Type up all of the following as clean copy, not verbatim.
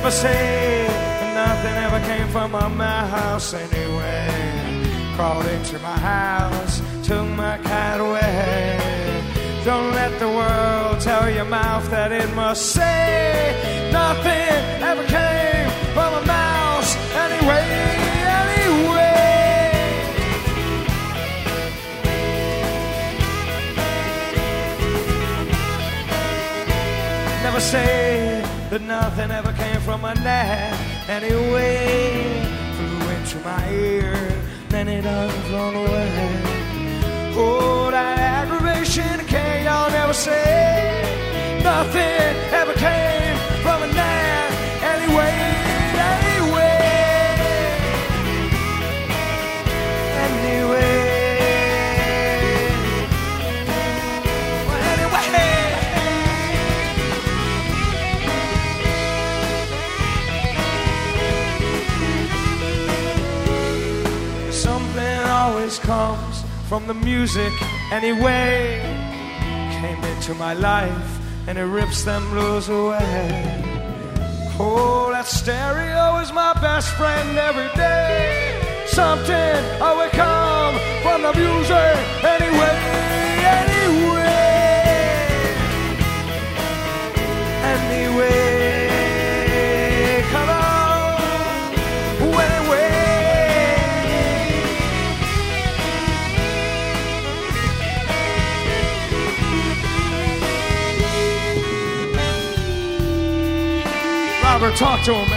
Never say that nothing ever came from my house anyway. Crawled into my house, took my cat away. Don't let the world tell your mouth that it must say nothing ever came from a mouse anyway, anyway. Never say that nothing ever came from a gnat anyway. Flew into my ear, then it flown away. Oh, that aggravation decay, I'll never say nothing ever came from a gnat anyway, anyway, anyway. Always comes from the music anyway. Came into my life and it rips them blues away. Oh, that stereo is my best friend every day. Something always come from the music anyway, anyway, anyway. Come on, anyway. Robert, talk to him, man.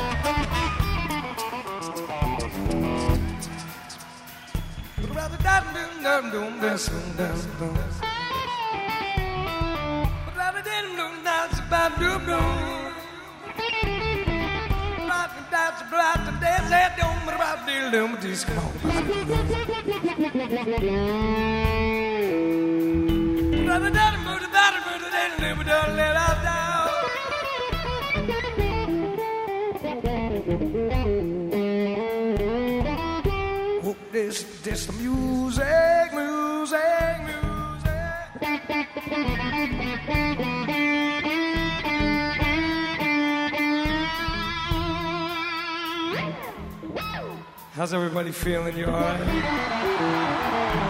This the music, music, music. How's everybody feeling? You all right?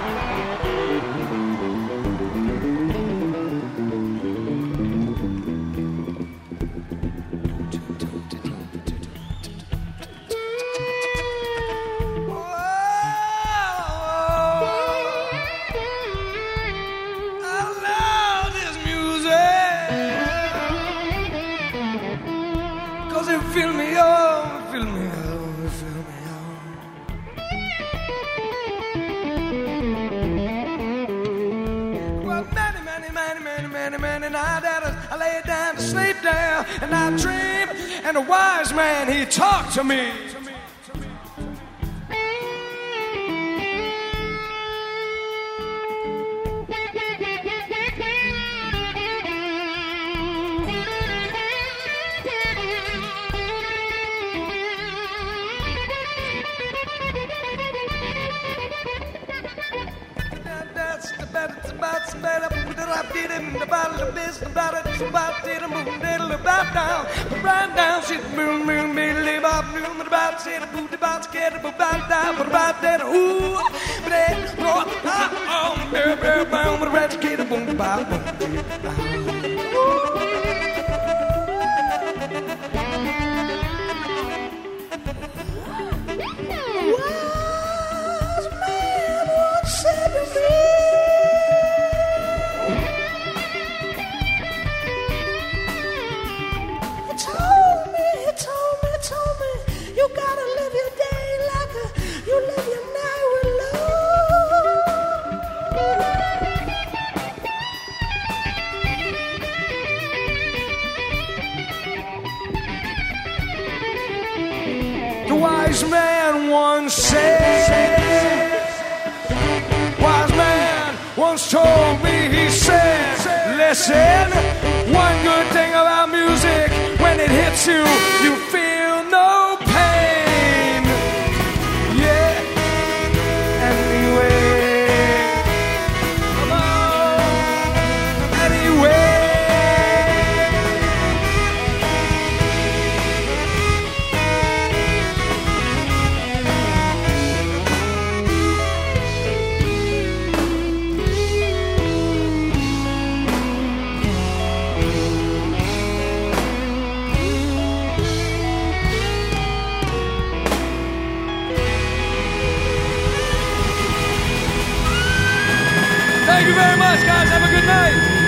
Fill me on, fill me on, fill me on. Well, many nights I lay down to sleep there, and I dreamed, and a wise man, he talked to me. Right down, shit, boom, boom, baby, bop, boom, about said a booty box, get a boot down, but about that, ooh, but that, oh, baby, boom, but red, get a boom, bop, wise man once said, wise man once told me, he said, listen, one good thing about music, when it hits you, you feel no pain. Yeah, anyway, come on, anyway. Thank you very much, guys. Have a good night.